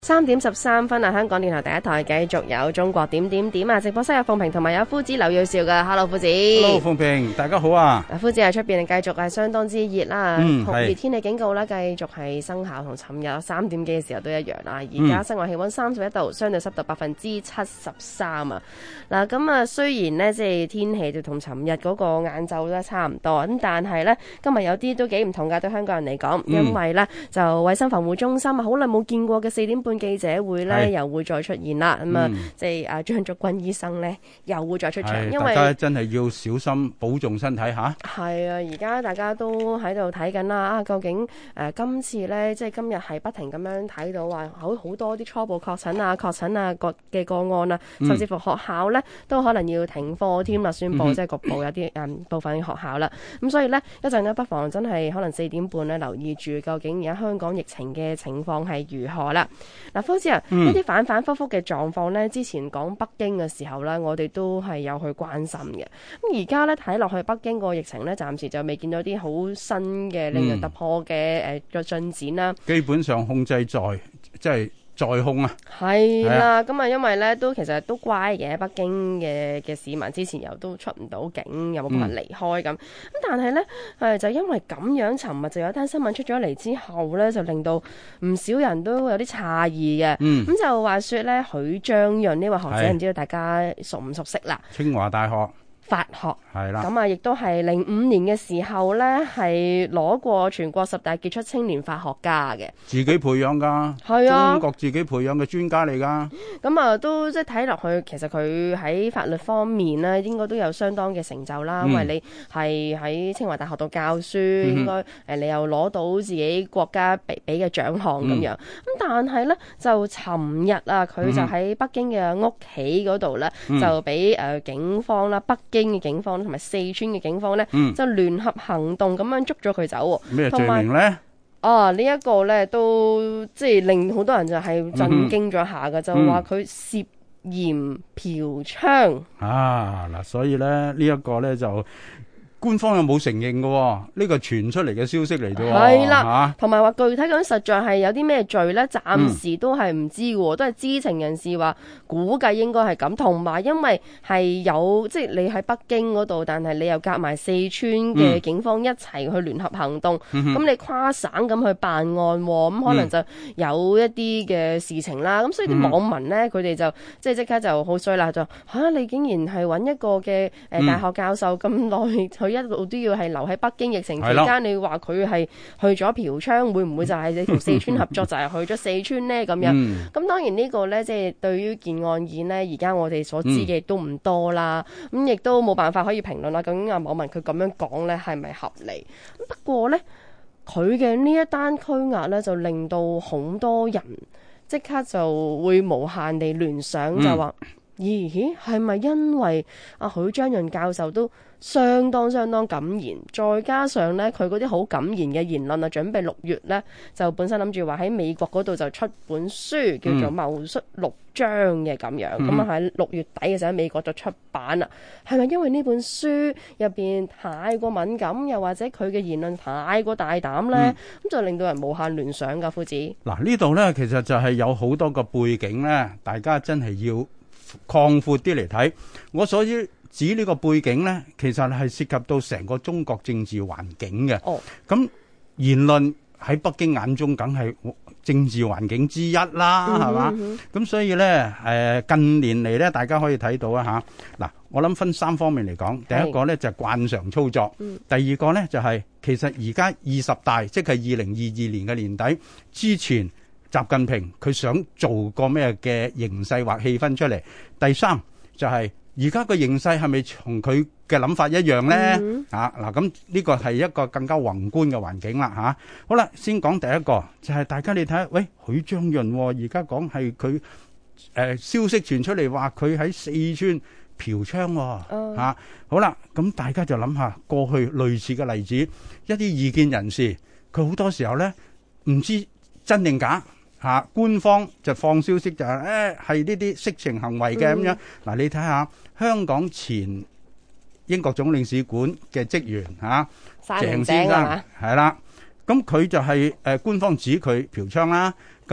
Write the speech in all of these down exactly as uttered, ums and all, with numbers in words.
三點十三分啊！香港電台第一台繼續有中國點點點啊！直播室有鳳萍同埋有夫子劉耀兆噶 ，Hello 夫子。 Hello 鳳萍，大家好啊！ 嗱，夫子喺出邊繼續係相當之熱啦， 嗯酷熱天氣警告啦，繼續係生效，同尋日三點幾嘅時候都一樣啦。而家室外氣溫三十一度，相對濕度百分之七十三啊！嗱，咁啊，雖然呢，即係天氣就同尋日嗰個晏晝咧差唔多，咁但係呢，今日有啲都幾唔同噶，對香港人嚟講， 嗯、 因為呢，就衛生防護中心啊，好耐冇見過嘅四點半記者會呢，又會再出現啦。咁啊、嗯，即係啊張竹君醫生呢，又會再出場，因為大家真係要小心保重身體吓。 係啊，而家大家都喺度睇緊啦，啊，究竟誒、呃、今次呢，即係今日係不停咁樣睇到話好好多啲初步確診啊、確診啊個嘅個案啊，甚至乎學校呢，都可能要停課添啦，宣布、嗯、即係局部有啲誒、嗯、部分嘅學校啦。咁所以呢，一陣呢，不妨真係可能四點半呢，留意住究竟而家香港疫情嘅情況係如何啦。嗱，夫子啊，呢啲、嗯、反反覆覆嘅狀況呢，之前講北京嘅時候呢，我哋都係有去關心嘅。咁而家呢，睇落去北京個疫情呢，暫時就未見到啲好新嘅令人突破嘅誒個進展啦。 基本上控制在即係。在控啊， 係啦，咁啊，因為咧都其實都乖嘅，北京嘅嘅市民之前又都出唔到境，有冇辦法離開咁。咁、嗯、但係咧，誒就因為咁樣，尋日就有單新聞出咗嚟之後咧，就令到唔少人都有啲詫異嘅。咁、嗯、就話說咧，許章潤呢位學者，唔知道大家熟唔熟悉啦？ 清華大學法學係啦， 咁啊，亦都係零五年嘅時候咧，係攞過全國十大傑出青年法學家嘅， 自己培養噶，係啊，中國自己培養嘅專家嚟噶。 咁啊，都即係睇落去，其實佢喺法律方面咧，應該都有相當嘅成就啦。嗯、因為你係喺清華大學度教書，嗯、應該誒你又攞到自己國家俾俾嘅獎項咁樣。咁、嗯、但係咧，就尋日啊，佢就喺北京嘅屋企嗰度咧，嗯、就俾誒、呃、警方啦，北京嘅警方同埋四川嘅警方咧，嗯、就聯合行動咁樣捉咗佢走。 咩罪名咧？ 啊，這個、呢一個咧都即係令好多人就係震驚咗下㗎，嗯、就話佢涉嫌嫖娼。 啊，嗱，所以咧呢一、這個咧就。官方又冇承認嘅、哦，呢、這個傳出嚟嘅消息嚟嘅喎。係啦， 同埋話具體咁實在係有啲咩罪咧？暫時都係唔知嘅，嗯、都係知情人士話估計應該係咁。同埋因為係有即係你喺北京嗰度，但係你又夾埋四川嘅警方一齊去聯合行動，咁、嗯、你跨省咁去辦案，咁、嗯、可能就有一啲嘅事情啦。咁、嗯、所以啲網民咧，佢哋就即係即刻就好衰啦，就嚇、啊、你竟然係揾一個嘅誒、呃、大學教授咁耐去。一路都要係留喺北京，疫情期間，的你話佢係去咗嫖娼，會唔會就係你同四川合作就係去咗四川呢？咁樣咁、嗯、當然呢個呢，即係對於件案件呢，而家我哋所知嘅都唔多啦。咁亦、嗯、都冇辦法可以評論啦。究竟啊網民佢咁樣講呢係咪合理？不過呢，佢嘅呢一單拘押呢，就令到好多人即刻就會無限地聯想，嗯、就話咦係咪因為阿許章潤教授都相當相當敢言，再加上咧佢嗰啲好敢言嘅言論啊，準備六月咧就本身諗住話喺美國嗰度就出本書叫做《戊戌六章》嘅咁樣，咁啊喺六月底嘅時候喺美國就出版啦。係咪因為呢本書入邊太過敏感，又或者佢嘅言論太過大膽咧？咁、嗯、就令到人無限聯想噶，夫子。 嗱，呢度咧其實就係有好多個背景咧，大家真係要擴闊啲嚟睇。我所以。指呢個背景呢，其實係涉及到成個中國政治環境嘅。哦，咁言論喺北京眼中梗係政治環境之一啦，係嘛？咁所以呢，誒近年嚟呢，大家可以睇到啊嚇。嗱，我諗分三方面嚟講，第一個呢就係慣常操作，第二個呢就係其實而家二十大，即係二零二二年嘅年底之前，習近平佢想做個咩嘅形勢或氣氛出嚟。第三就係。而家個形勢係咪同佢嘅諗法一樣呢？嗯、啊嗱，咁呢個係一個更加宏觀嘅環境啦嚇、啊。好啦，先講第一個，就係、是、大家你睇下，喂，許章潤而家講係佢誒消息傳出嚟話佢喺四川嫖娼喎、哦嗯啊、好啦，咁大家就諗下過去類似嘅例子，一啲異見人士佢好多時候呢唔知真定假。嚇、啊，官方就放消息就係誒係呢啲色情行為嘅咁樣。嗱、嗯啊，你睇下香港前英國總領事館嘅職員嚇，啊、鄭先生係啦，咁佢就係、是、誒、呃、官方指佢嫖娼啦，咁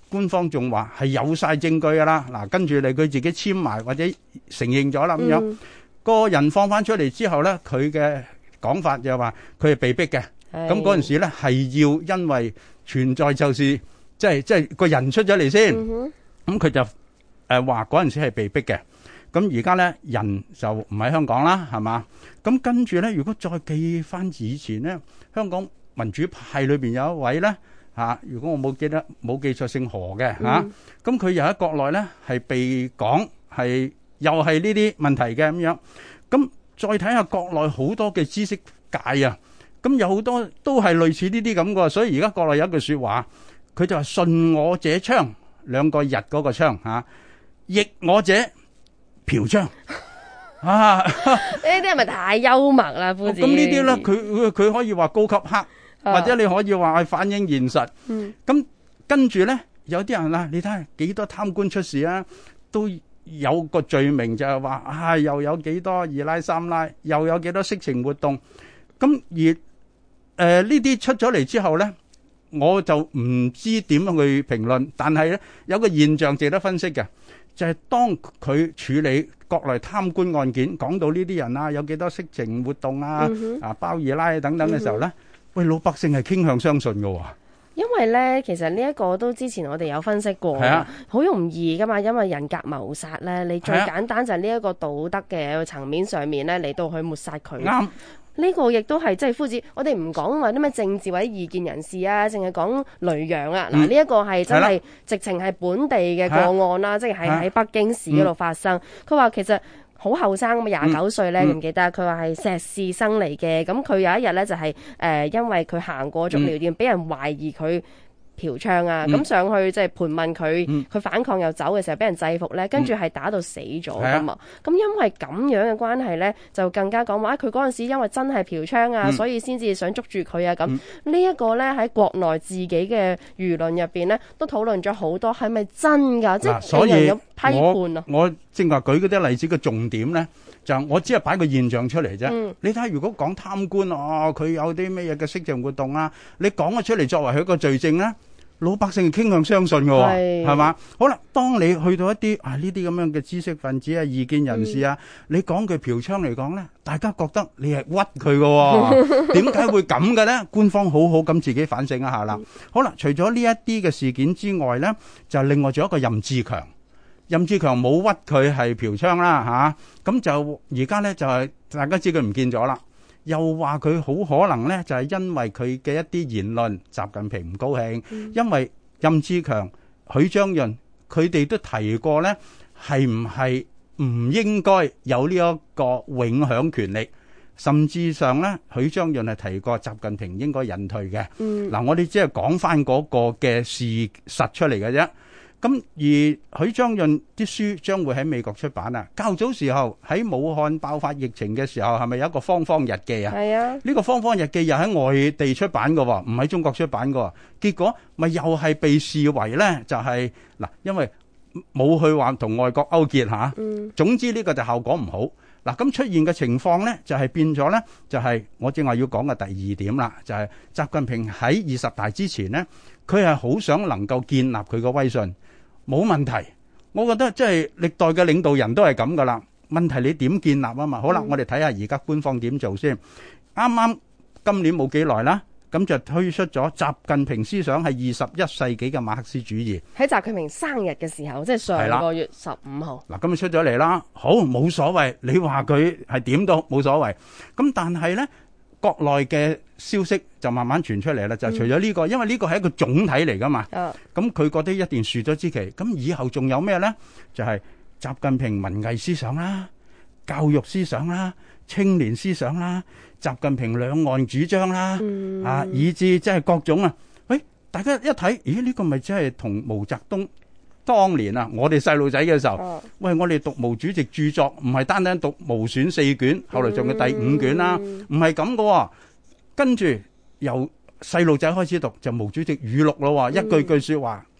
官方仲話係有晒證據噶啦，嗱，跟住嚟佢自己簽埋或者承認咗啦咁樣。 嗯個人放翻出嚟之後咧，佢嘅講法就係話佢係被逼嘅。咁嗰陣時咧係要因為存在就是即係即係個人出咗嚟先，咁佢就誒話嗰陣時係被逼嘅。咁而家咧人就唔喺香港啦，係嘛？咁跟住咧，如果再記翻以前咧，香港民主派裏邊有一位咧嚇，如果我冇記得冇記錯，姓何嘅嚇，咁佢又喺國內咧係被講係。又係呢啲問題嘅咁樣，咁再睇下國內好多嘅知識界啊，咁有好多都係類似呢啲咁嘅，所以而家國內有一句説話，佢就話順我者昌，兩個日嗰個昌嚇，逆我者嫖娼啊！呢啲係咪太幽默啦？夫子， 咁呢啲咧，佢佢可以話高級黑，或者你可以話係反映現實。咁跟住咧，有啲人啊，你睇下幾多貪官出事啊，都有個罪名就係話啊，又有幾多二奶三奶，又有幾多色情活動。咁而誒呢啲出咗嚟之後咧，我就唔知點樣去評論。但係咧有個現象值得分析嘅，就係當佢處理國內貪官案件，講到呢啲人啊，有幾多色情活動啊，啊包二奶等等嘅時候咧，喂，老百姓係傾向相信嘅喎。 因為咧，其實呢一個都之前我哋有分析過，好容易噶嘛。因為人格謀殺咧，你最簡單就係呢一個道德嘅層面上面咧嚟到去抹殺佢。啱，呢個亦都係即係夫子。我哋唔講話啲咩政治或者異見人士啊，淨係講雷洋啊。嗱，呢一個係真係直情係本地嘅個案啦，即係喺喺北京市嗰度發生。佢話其實好後生咁，廿九歲咧，唔記得。佢話係碩士生嚟嘅，咁佢有一日咧就係、是、誒、呃，因為佢行過足療店，俾、嗯、人懷疑佢嫖娼啊，咁、嗯、上去即係盤問佢，佢、嗯、反抗又走嘅時候，俾人制服咧，跟住係打到死咗噶嘛。咁、嗯、因為咁樣嘅關係咧，就更加講話佢嗰陣時因為真係嫖娼啊、嗯，所以先至想捉住佢啊。咁、嗯、呢一個咧喺國內自己嘅輿論入邊咧，都討論咗好多，係咪真㗎？即係有人有批判啊。 我我正話舉嗰啲例子嘅重點咧，就我只係擺個現象出嚟啫、嗯。你睇下，如果講貪官哦，佢有啲咩嘢嘅色情活動啊，你講咗出嚟作為佢一個罪證咧，老百姓傾向相信嘅喎，係嘛？好啦，當你去到一啲啊呢啲咁樣嘅知識分子啊、異見人士啊，嗯、你講句嫖娼嚟講咧，大家覺得你係屈佢嘅喎，點解會咁嘅咧？官方好好咁自己反省一下啦、嗯。好啦，除咗呢一啲嘅事件之外咧，就另外仲有一個任志強。任志強冇屈佢係嫖娼啦嚇，咁就而家咧就係大家知佢唔見咗啦，又話佢好可能咧就係因為佢嘅一啲言論，習近平唔高興，因為任志強、許章潤佢哋都提過咧，係唔係唔應該有呢一個永享權力，甚至上咧許章潤係提過習近平應該引退嘅。嗱，我哋只係講翻嗰個嘅事實出嚟嘅啫。咁而許章潤啲書將會喺美國出版啊！較早時候喺武漢爆發疫情嘅時候，係咪有一個方方日記啊？係啊！呢個方方日記又喺外地出版嘅喎，唔喺中國出版嘅喎。結果咪又係被視為咧，就係嗱，因為冇去話同外國勾結嚇。嗯。總之呢個就效果唔好。嗱，咁出現嘅情況咧，就係變咗咧，就係我正話要講嘅第二點啦，就係習近平喺二十大之前咧，佢係好想能夠建立佢個威信。冇問題，我覺得即係歷代嘅領導人都係咁噶啦。問題你點建立啊嘛？好啦，嗯、我哋睇下而家官方點做先。啱啱今年冇幾耐啦，咁就推出咗習近平思想係二十一世紀嘅馬克思主義。喺習近平生日嘅時候，即係上個月十五號。 嗱，咁就出咗嚟啦。好，冇所謂，你話佢係點都冇所謂。咁但係咧，國內嘅消息就慢慢傳出嚟啦，就除咗呢個，因為呢個係一個總體嚟噶嘛。咁佢覺得一定樹咗枝旗，咁以後仲有咩咧？就係習近平文藝思想啦、教育思想啦、青年思想啦、習近平兩岸主張啦，啊，以至即係各種啊。喂，大家一睇，咦？呢個咪即係同毛澤東當年啊，我哋細路仔嘅時候，喂，我哋讀毛主席著作，唔係單單讀毛選四卷，後來仲有第五卷啦，唔係咁噶。跟住由細路仔開始讀就毛主席語錄咯，一句句說話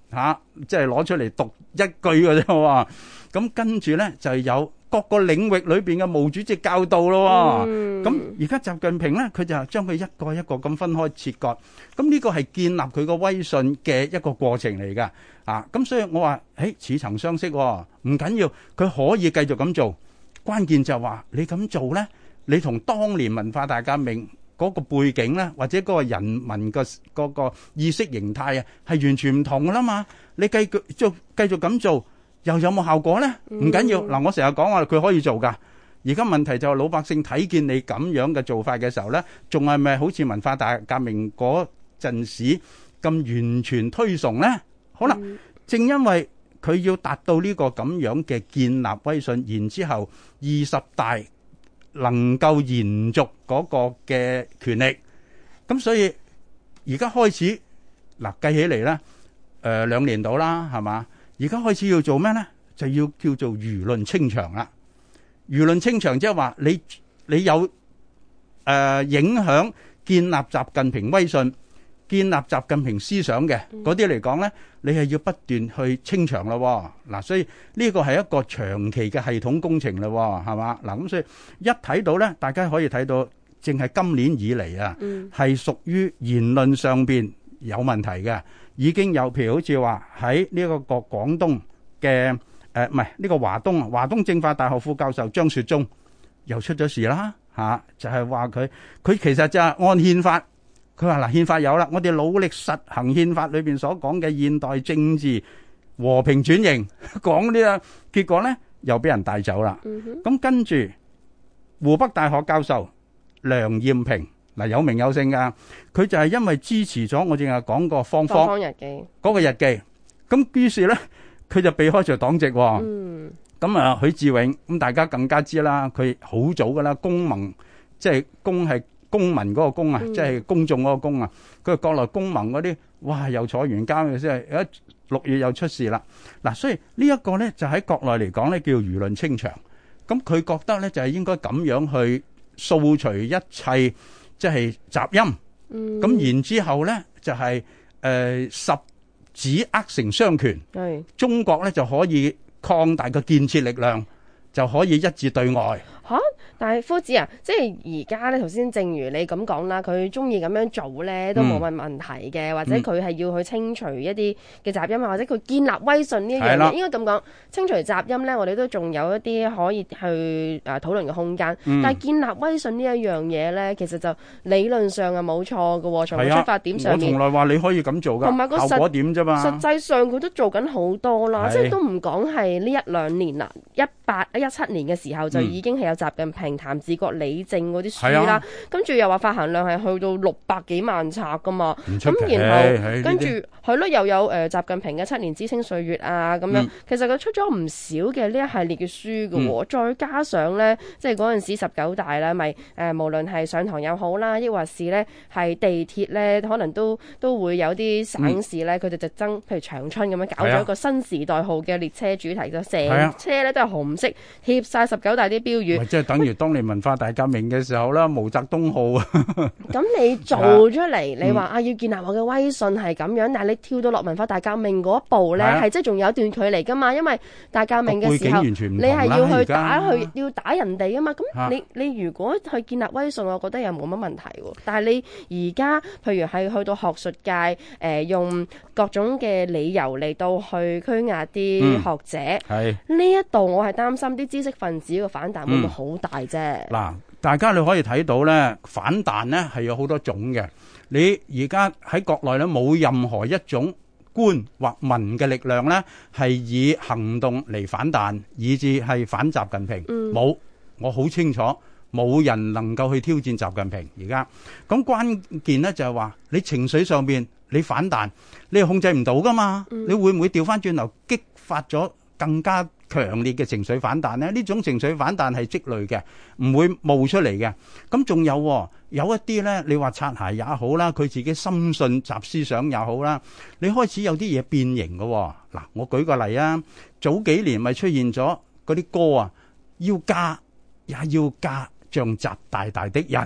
嚇，即係攞出嚟讀一句嘅啫喎。咁跟住咧就係有各個領域裏邊嘅毛主席教導咯。咁而家習近平咧，佢就將佢一個一個咁分開切割。咁呢個係建立佢個威信嘅一個過程嚟㗎。啊，咁所以我話，誒似曾相識喎，唔緊要，佢可以繼續咁做。關鍵就係話你咁做咧，你同當年文化大革命嗰個背景咧，或者嗰個人民嘅嗰個意識形態啊，係完全唔同㗎啦嘛。你繼續做繼續咁做，又有冇效果咧？唔緊要嗱，我成日講話佢可以做㗎。而家問題就係老百姓睇見你咁樣嘅做法嘅時候咧，仲係咪好似文化大革命嗰陣時咁完全推崇咧？好啦，正因為佢要達到呢個咁樣嘅建立威信，然之後二十大能夠延續嗰個嘅權力，咁所以而家開始嗱計起嚟咧，誒兩年到啦，係嘛？而家開始要做咩咧？就要叫做輿論清場啦。輿論清場即係話你你有誒影響建立習近平威信、建立習近平思想嘅嗰啲嚟講咧，你係要不斷去清場咯。嗱，所以呢個係一個長期嘅系統工程咯，係嘛？嗱，咁所以一睇到咧，大家可以睇到，淨係今年以嚟啊，係屬於言論上邊有問題嘅，已經有譬如好似話喺呢一個個廣東嘅誒，唔係呢個華東啊，華東政法大學副教授張雪忠又出咗事啦嚇，就係話佢佢其實就係按憲法。佢話嗱，憲法有啦，我哋努力實行憲法裏邊所講嘅現代政治和平轉型，講呢啊，結果咧又俾人帶走啦。咁、嗯、跟住湖北大學教授梁艷平嗱，有名有姓噶，佢就係因為支持咗我正係講過芳芳芳日記嗰個日記，咁於是咧佢就被開除黨籍。咁、嗯、啊，許志永咁大家更加知啦，佢好早噶啦，公民即係公係。公民嗰個公啊，即係公眾嗰個公啊，佢係國內公民嗰啲，哇，又坐完監嘅，即係一六月又出事啦。嗱，所以呢一個咧就喺國內嚟講咧叫輿論清場。咁佢覺得咧就係應該咁樣去掃除一切即係雜音。咁然之後咧就係誒十指握成雙拳，中國咧就可以擴大個建設力量，就可以一致對外。 嚇！但係夫子啊，即係而家咧，頭先正如你咁講啦，佢中意咁樣做咧都冇乜問題嘅，或者佢係要去清除一啲嘅雜音啊，或者佢建立威信呢一樣嘢，應該咁講。清除雜音咧，我哋都仲有一啲可以去誒討論嘅空間。但係建立威信呢一樣嘢咧，其實就理論上係冇錯嘅喎，從出發點上面。 我從來話你可以咁做㗎，同埋個效果點啫嘛。 實際上佢都做緊好多啦，即係都唔講係呢一兩年啦，一八一七年嘅時候就已經係有習近平、譚志國、李正嗰啲書啦，跟住又話發行量係去到六百幾萬冊噶嘛，咁然後跟住係咯，又有誒習近平嘅七年知青歲月啊咁樣，嗯、其實佢出咗唔少嘅呢一系列嘅書㗎喎，嗯、再加上咧，即係嗰陣時十九大啦，咪誒、呃、無論係上堂又好啦，抑或是咧係地鐵咧，可能都都會有啲省市咧，佢哋就爭，譬如長春咁樣搞咗一個新時代號嘅列車主題，就成車咧都係紅色貼晒十九大啲標語， 即係等於當年文化大革命嘅時候啦，毛澤東號啊。 咁你做出嚟，你話啊要建立我嘅威信係咁樣，但係你跳到落文化大革命嗰一步咧，係即係仲有一段距離噶嘛？因為大革命嘅時候，你係要去打去要打人哋啊嘛。咁你你如果去建立威信，我覺得又冇乜問題喎。但係你而家譬如係去到學術界，誒用各種嘅理由嚟到去拘押啲學者，呢一度我係擔心啲知識分子嘅反彈會唔會好大啫？ 嗱，大家你可以睇到咧，反彈咧係有好多種嘅。你而家喺國內咧冇任何一種官或民嘅力量咧係以行動嚟反彈，以至係反習近平。冇、嗯，我好清楚，冇人能夠去挑戰習近平。而家咁關鍵咧就係話，你情緒上邊你反彈，你係控制唔到噶嘛？嗯、你會唔會調翻轉頭激發咗更加強烈嘅情緒反彈呢？呢種情緒反彈係積累嘅，唔會冒出嚟嘅。咁仲有有一啲呢，你話擦鞋也好啦，佢自己深信習思想也好啦，你開始有啲嘢變形嘅。嗱，我舉個例啊，早幾年咪出現咗嗰啲歌啊，要嫁也要嫁像習大大的人，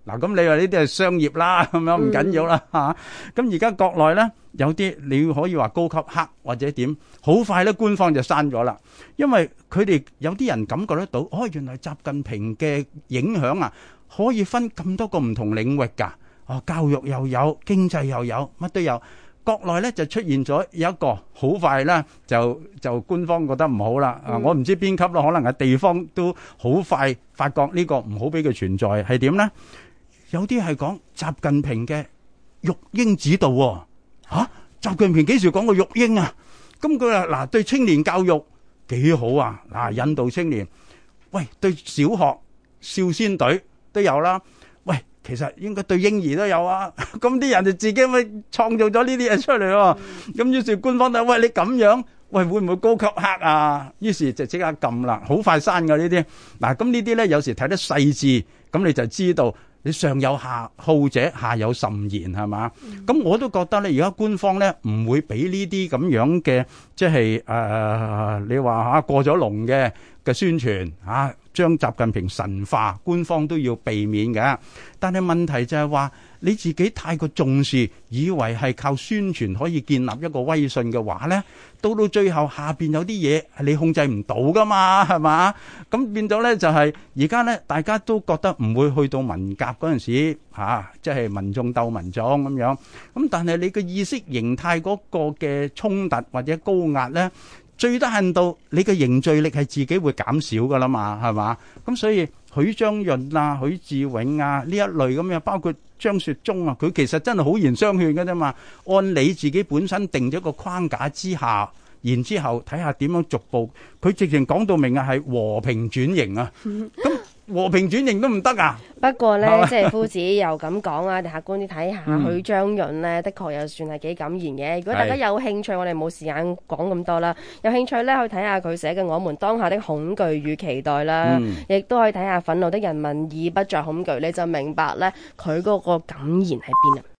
嗱，咁你話呢啲係商業啦，咁樣唔緊要啦嚇。咁而家國內咧有啲你可以話高級黑或者點，好快咧官方就刪咗啦，因為佢哋有啲人感覺得到，哦，原來習近平嘅影響啊，可以分咁多個唔同領域㗎。哦，教育又有，經濟又有，乜都有。國內咧就出現咗有一個好快咧，就就官方覺得唔好啦。啊、嗯，我唔知邊級咯，可能係地方都好快發覺呢個唔好俾佢存在，係點咧？有啲係講習近平嘅育嬰指導喎。嚇，習近平幾時講過育嬰啊？咁佢話嗱，對青年教育幾好啊！嗱，引導青年，喂，對小學少先隊都有啦。喂，其實應該對嬰兒都有啊。咁啲人就自己咪創造咗呢啲嘢出嚟喎。咁於是官方就喂，你咁樣，喂，會唔會高級黑啊？於是就即刻撳啦，好快刪㗎呢啲。嗱，咁呢啲咧有時睇得細緻，咁你就知道。你上有下好者，下有甚言，係嘛？咁、嗯、我都覺得咧，而家官方咧唔會俾呢啲咁樣嘅，即係誒、呃，你話嚇過咗龍嘅嘅宣傳嚇，將習近平神化，官方都要避免嘅。但係問題就係話，你自己太過重視，以為係靠宣傳可以建立一個威信嘅話咧，到到最後下邊有啲嘢係你控制唔到噶嘛，係嘛？咁變咗咧就係而家咧，大家都覺得唔會去到文革嗰陣時嚇，即係民眾鬥民眾咁樣。咁但係你嘅意識形態嗰個嘅衝突或者高壓咧，最低限度你嘅凝聚力係自己會減少噶啦嘛，係嘛？咁所以許章潤啊、許志永啊呢一類咁樣，包括張雪忠啊，佢其實真係好言相勸嘅啫嘛。按你自己本身定咗個框架之下，然之後睇下點樣逐步，佢直情講到明啊，係和平轉型啊。咁和平轉型都唔得啊！ 不過呢，即係夫子又咁講啊，你客觀啲睇下，許章潤呢，的確又算係幾敢言嘅。如果大家有興趣，我哋冇時間講咁多啦。有興趣呢，去睇下佢寫嘅《我們當下的恐懼與期待》啦，亦都可以睇下《憤怒的人民已不再恐懼》，你就明白呢，佢嗰個感言喺邊啊。